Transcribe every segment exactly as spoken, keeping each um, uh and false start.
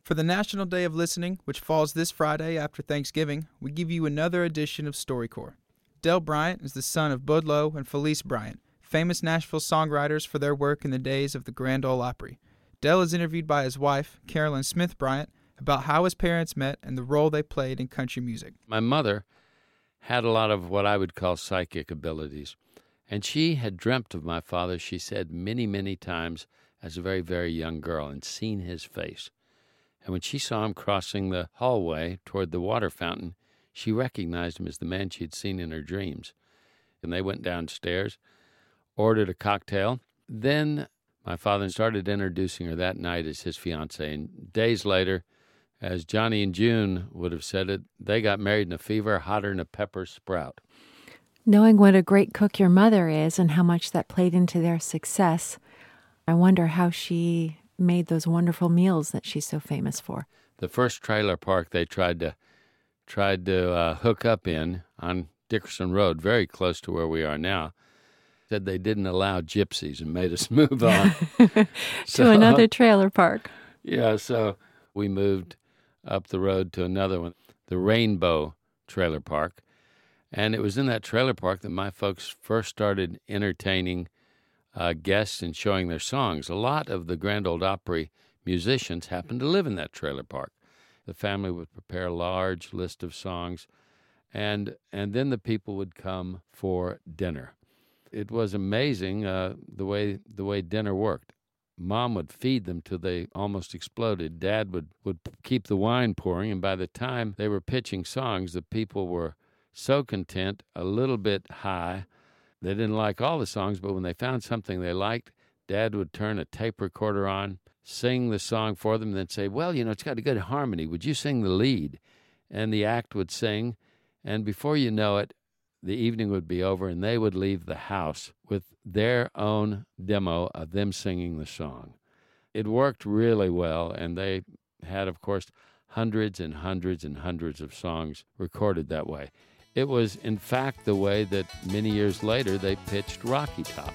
For the National Day of Listening, which falls this Friday after Thanksgiving, we give you another edition of StoryCorps. Del Bryant is the son of Bud Lowe and Felice Bryant, famous Nashville songwriters for their work in the days of the Grand Ole Opry. Del is interviewed by his wife, Carolyn Smith Bryant, about how his parents met and the role they played in country music. My mother had a lot of what I would call psychic abilities, and she had dreamt of my father, she said, many, many times as a very, very young girl and seen his face. And when she saw him crossing the hallway toward the water fountain, she recognized him as the man she had seen in her dreams. And they went downstairs, ordered a cocktail. Then my father started introducing her that night as his fiancée. And days later, as Johnny and June would have said it, they got married in a fever hotter than a pepper sprout. Knowing what a great cook your mother is and how much that played into their success, I wonder how she made those wonderful meals that she's so famous for. The first trailer park they tried to tried to uh, hook up in on Dickerson Road, very close to where we are now, said they didn't allow gypsies and made us move on. to so, another trailer park. Yeah, so we moved up the road to another one, the Rainbow Trailer Park. And it was in that trailer park that my folks first started entertaining Uh, guests and showing their songs. A lot of the Grand Ole Opry musicians happened to live in that trailer park. The family would prepare a large list of songs, and and then the people would come for dinner. It was amazing uh, the way the way dinner worked. Mom would feed them till they almost exploded. Dad would, would keep the wine pouring, and by the time they were pitching songs, the people were so content, a little bit high. They didn't like all the songs, but when they found something they liked, Dad would turn a tape recorder on, sing the song for them, and then say, well, you know, it's got a good harmony. Would you sing the lead? And the act would sing, and before you know it, the evening would be over, and they would leave the house with their own demo of them singing the song. It worked really well, and they had, of course, hundreds and hundreds and hundreds of songs recorded that way. It was, in fact, the way that many years later they pitched Rocky Top.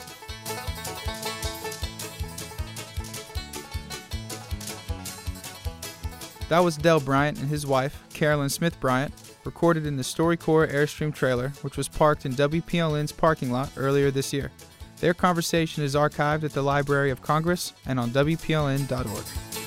That was Del Bryant and his wife, Carolyn Smith Bryant, recorded in the StoryCorps Airstream trailer, which was parked in W P L N's parking lot earlier this year. Their conversation is archived at the Library of Congress and on W P L N dot org.